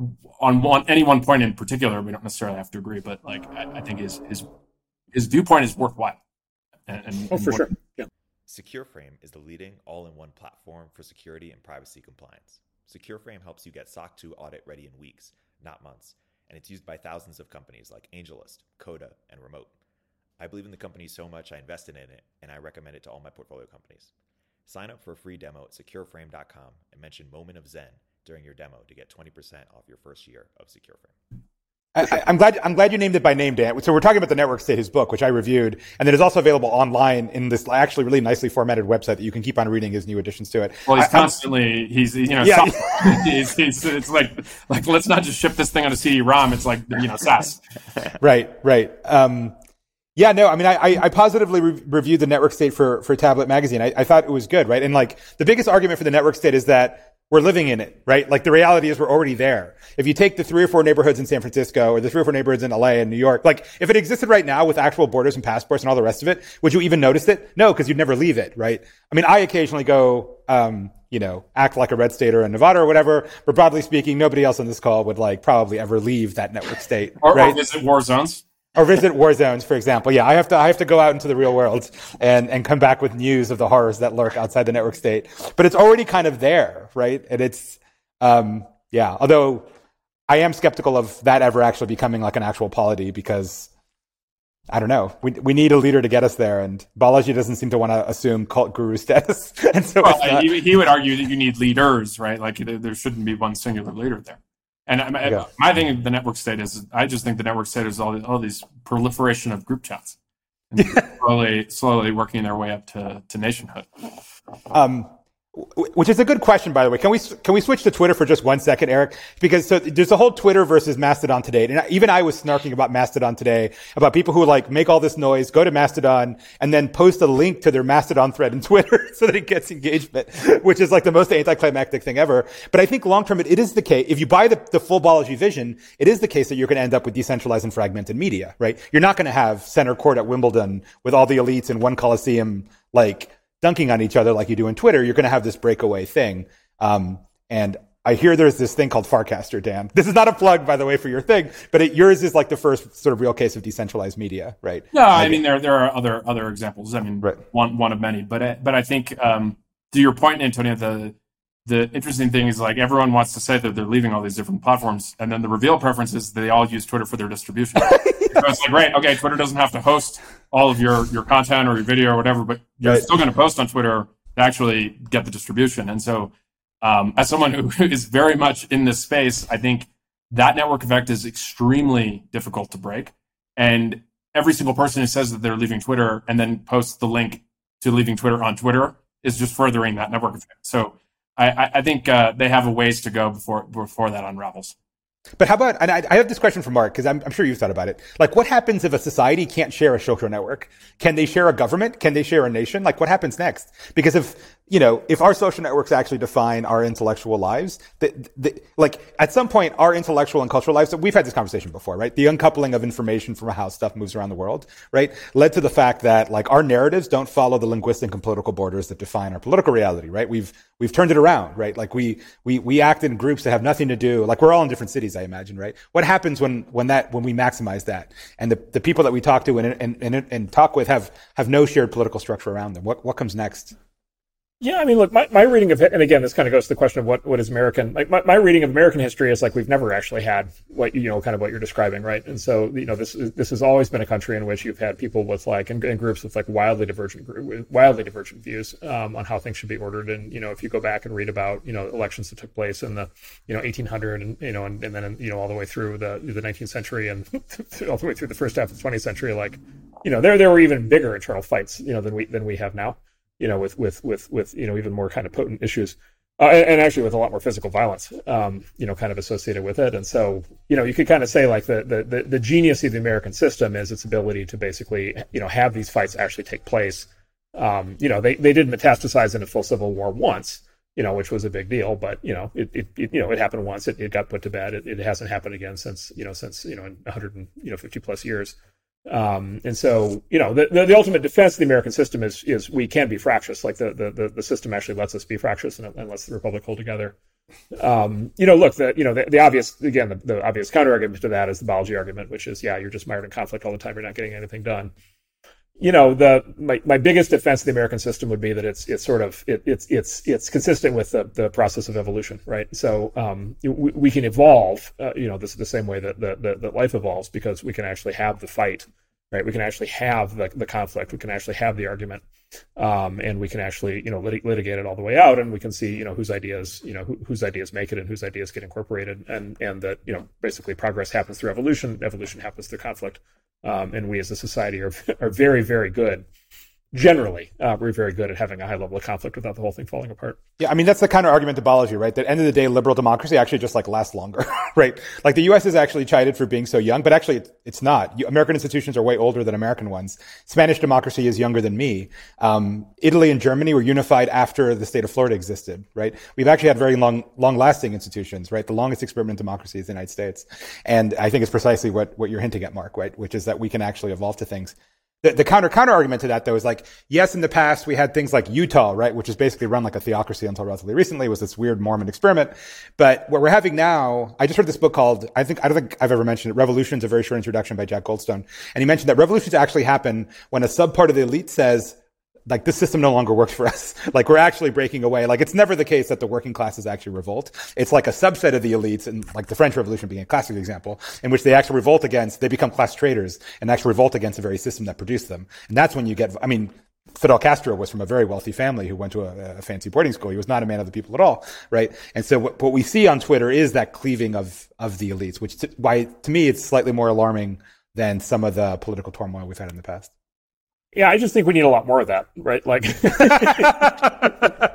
on one, any one point in particular, we don't necessarily have to agree, but like, I, I think his, his, his viewpoint is worthwhile. And, and, oh, for what, sure. Yeah. SecureFrame is the leading all-in-one platform for security and privacy compliance. SecureFrame helps you get S O C two audit ready in weeks, not months, and it's used by thousands of companies like AngelList, Coda, and Remote. I believe in the company so much I invested in it, and I recommend it to all my portfolio companies. Sign up for a free demo at secure frame dot com and mention Moment of Zen during your demo to get twenty percent off your first year of SecureFrame. I, I'm glad. I'm glad you named it by name, Dan. So we're talking about the Network State, his book, which I reviewed, and that is also available online in this actually really nicely formatted website that you can keep on reading his new additions to it. Well, he's I, constantly he's you know yeah. he's, he's it's like like let's not just ship this thing on a C D ROM. It's like you know S A S. Right, right. Um, yeah, no, I mean, I, I positively re- reviewed the Network State for for Tablet Magazine. I, I thought it was good, right? And like the biggest argument for the Network State is that we're living in it, right? Like the reality is we're already there. If you take the three or four neighborhoods in San Francisco or the three or four neighborhoods in L A and New York, like if it existed right now with actual borders and passports and all the rest of it, would you even notice it? No, because you'd never leave it, right? I mean, I occasionally go, um, you know, act like a red state or a Nevada or whatever, but broadly speaking, nobody else on this call would like probably ever leave that network state, or, right? Or visit war zones. Or visit war zones, for example. Yeah, I have to I have to go out into the real world and, and come back with news of the horrors that lurk outside the network state. But it's already kind of there, right? And it's Um, yeah, although I am skeptical of that ever actually becoming like an actual polity because I don't know. We we need a leader to get us there, and Balaji doesn't seem to want to assume cult guru status. And so well, it's not... he, he would argue that you need leaders, right? Like there, there shouldn't be one singular leader there. And I, yeah. my thing of the network state is, I just think the network state is all all these proliferation of group chats, and slowly slowly working their way up to to nationhood. Um. Which is a good question, by the way. Can we can we switch to Twitter for just one second, Eric? Because so there's a whole Twitter versus Mastodon today, and even I was snarking about Mastodon today, about people who like make all this noise, go to Mastodon, and then post a link to their Mastodon thread in Twitter so that it gets engagement, which is like the most anticlimactic thing ever. But I think long term, it, it is the case. If you buy the, the full Balaji vision, it is the case that you're going to end up with decentralized and fragmented media, right? You're not going to have center court at Wimbledon with all the elites in one Coliseum, like dunking on each other like you do in Twitter. You're going to have this breakaway thing. Um, and I hear there's this thing called Farcaster, Dan. This is not a plug, by the way, for your thing, but it, yours is like the first sort of real case of decentralized media, right? No, I mean, there there are other other examples. I mean, right. one one of many. But I, but I think, um, to your point, Antonio, the the interesting thing is like everyone wants to say that they're leaving all these different platforms, and then the reveal preference is they all use Twitter for their distribution. So it's like, right, okay, Twitter doesn't have to host all of your, your content or your video or whatever, but you're right. still going to post on Twitter to actually get the distribution. And so um, as someone who is very much in this space, I think that network effect is extremely difficult to break. And every single person who says that they're leaving Twitter and then posts the link to leaving Twitter on Twitter is just furthering that network effect. So I, I think uh, they have a ways to go before before that unravels. But how about, and I, I have this question for Mark, because I'm, I'm sure you've thought about it. Like, what happens if a society can't share a social network? Can they share a government? Can they share a nation? Like, what happens next? Because if, you know, if our social networks actually define our intellectual lives, the, the, like, at some point, our intellectual and cultural lives, so we've had this conversation before, right? The uncoupling of information from how stuff moves around the world, right? Led to the fact that, like, our narratives don't follow the linguistic and political borders that define our political reality, right? We've, we've turned it around, right? Like, we, we, we act in groups that have nothing to do, like, we're all in different cities, I imagine, right? What happens when, when that, when we maximize that? And the, the people that we talk to and, and, and, and talk with have, have no shared political structure around them. What, what comes next? Yeah, I mean, look, my, my reading of it, and again, this kind of goes to the question of what, what is American, like my, my reading of American history is like we've never actually had what, you know, kind of what you're describing, right? And so, you know, this is, this has always been a country in which you've had people with like, and, and groups with like wildly divergent, wildly divergent views um, on how things should be ordered. And, you know, if you go back and read about, you know, elections that took place in the, you know, eighteen hundred and, you know, and, and then, you know, all the way through the, the nineteenth century and all the way through the first half of the twentieth century, like, you know, there, there were even bigger internal fights, you know, than we, than we have now. You know, with, with, with, with, you know, even more kind of potent issues, uh, and, and actually with a lot more physical violence, um, you know, kind of associated with it. And so, you know, you could kind of say like the, the, the, the genius of the American system is its ability to basically, you know, have these fights actually take place. Um, you know, they, they did metastasize into full civil war once, you know, which was a big deal, but, you know, it, it, it you know, it happened once, it, it got put to bed. It, it hasn't happened again since, you know, since, you know, in one hundred fifty plus years. Um, and so, you know, the, the, the ultimate defense of the American system is, is we can be fractious. Like the, the, the system actually lets us be fractious and, and lets the Republic hold together. Um, you know, look, the, you know, the, the obvious, again, the, the obvious counter argument to that is the Balaji argument, which is, yeah, you're just mired in conflict all the time. You're not getting anything done. You know, the, my, my biggest defense of the American system would be that it's, it's sort of, it, it's, it's, it's consistent with the, the process of evolution, right? So, um, we, we can evolve, uh, you know, this the same way that, that, that life evolves because we can actually have the fight. Right, we can actually have the, the conflict. We can actually have the argument, um, and we can actually, you know, lit- litigate it all the way out. And we can see, you know, whose ideas, you know, who, whose ideas make it and whose ideas get incorporated. And and that, you know, basically progress happens through evolution. Evolution happens through conflict. Um, and we as a society are are very very good. Generally, uh, we're very good at having a high level of conflict without the whole thing falling apart. Yeah, I mean, that's the counter argument to Balaji, right? That at the end of the day, liberal democracy actually just like lasts longer, right? Like the U S is actually chided for being so young, but actually it's not. American institutions are way older than American ones. Spanish democracy is younger than me. Um, Italy and Germany were unified after the state of Florida existed, right? We've actually had very long, long-lasting institutions, right? The longest experiment in democracy is the United States. And I think it's precisely what, what you're hinting at, Mark, right? Which is that we can actually evolve to things. The, the counter counter argument to that, though, is like, yes, in the past we had things like Utah, right, which is basically run like a theocracy until relatively recently. It was this weird Mormon experiment. But what we're having now, I just read this book called, I think I don't think I've ever mentioned it, Revolutions: A Very Short Introduction by Jack Goldstone, and he mentioned that revolutions actually happen when a subpart of the elite says, like, this system no longer works for us. Like, we're actually breaking away. Like, it's never the case that the working classes actually revolt. It's like a subset of the elites, and like the French Revolution being a classic example, in which they actually revolt against, they become class traitors and actually revolt against the very system that produced them. And that's when you get, I mean, Fidel Castro was from a very wealthy family who went to a, a fancy boarding school. He was not a man of the people at all, right? And so what, what we see on Twitter is that cleaving of, of the elites, which to, why, to me, it's slightly more alarming than some of the political turmoil we've had in the past. Yeah, I just think we need a lot more of that, right? Like,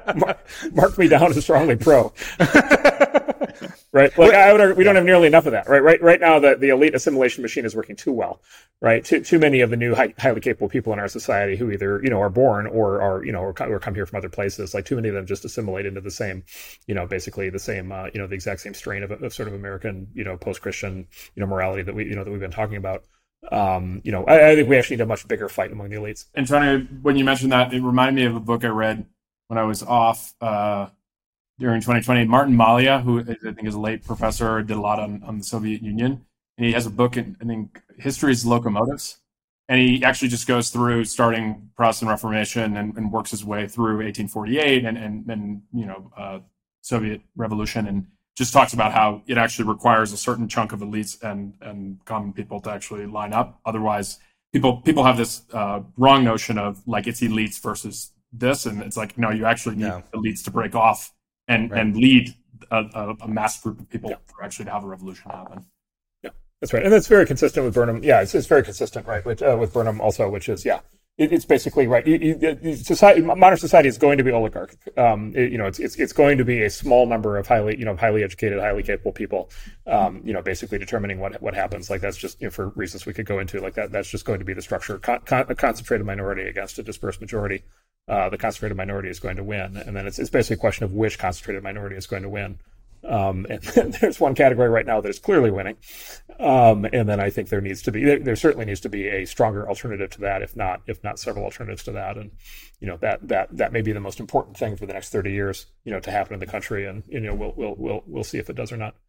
mark me down as strongly pro. Right, like I would, we don't have nearly enough of that. Right, right, right now the, the elite assimilation machine is working too well. Right, too too many of the new high, highly capable people in our society who either you know are born or are you know or come, or come here from other places. Like too many of them just assimilate into the same, you know, basically the same, uh, you know, the exact same strain of, of sort of American, you know, post-Christian, you know, morality that we you know that we've been talking about. Um, you know, I, I think we actually need a much bigger fight among the elites. And trying to, when you mentioned that, it reminded me of a book I read when I was off. Uh, During twenty twenty, Martin Malia, who I think is a late professor, did a lot on, on the Soviet Union. And he has a book, in, I think, History's Locomotives. And he actually just goes through starting Protestant Reformation and, and works his way through eighteen forty-eight and, and, and you know, uh, Soviet Revolution, and just talks about how it actually requires a certain chunk of elites and, and common people to actually line up. Otherwise, people people have this uh, wrong notion of, like, it's elites versus this. And it's like, no, you actually need No. elites to break off and, right. and lead a, a, a mass group of people yeah. for actually to have a revolution happen. Yeah, that's right. And that's very consistent with Burnham. Yeah, it's, it's very consistent, right, with, uh, with Burnham also, which is, yeah, it, it's basically, right, you, you, society, modern society is going to be oligarchic. Um, it, you know, it's, it's it's going to be a small number of highly, you know, highly educated, highly capable people, um, you know, basically determining what what happens. Like, that's just, you know, for reasons we could go into, like that, that's just going to be the structure. Con- con- a concentrated minority against a dispersed majority. Uh, the concentrated minority is going to win. And then it's, it's basically a question of which concentrated minority is going to win. Um, and there's one category right now that is clearly winning. Um, and then I think there needs to be, there, there certainly needs to be a stronger alternative to that, if not, if not several alternatives to that. And, you know, that, that, that may be the most important thing for the next thirty years, you know, to happen in the country. And, you know, we'll, we'll, we'll, we'll see if it does or not.